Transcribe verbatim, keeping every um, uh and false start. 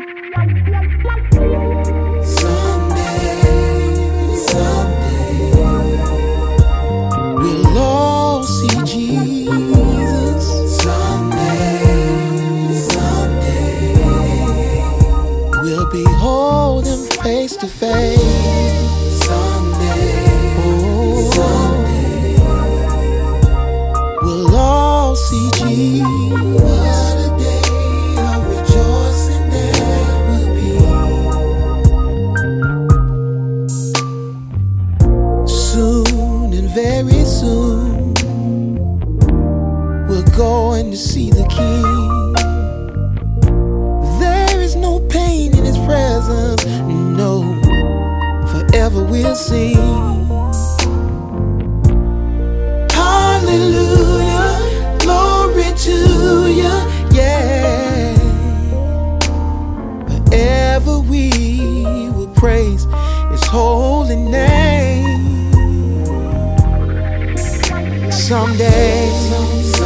We'll all see Jesus. Someday, someday, we'll behold Him face to face. Someday, oh, someday, we'll all see Jesus. What a day of rejoicing that will be. Soon and very soon, we're going to see the King. There is no pain in His presence, no, forever we'll sing. Hallelujah, glory to You, yeah. Forever we will praise His holy name. Someday,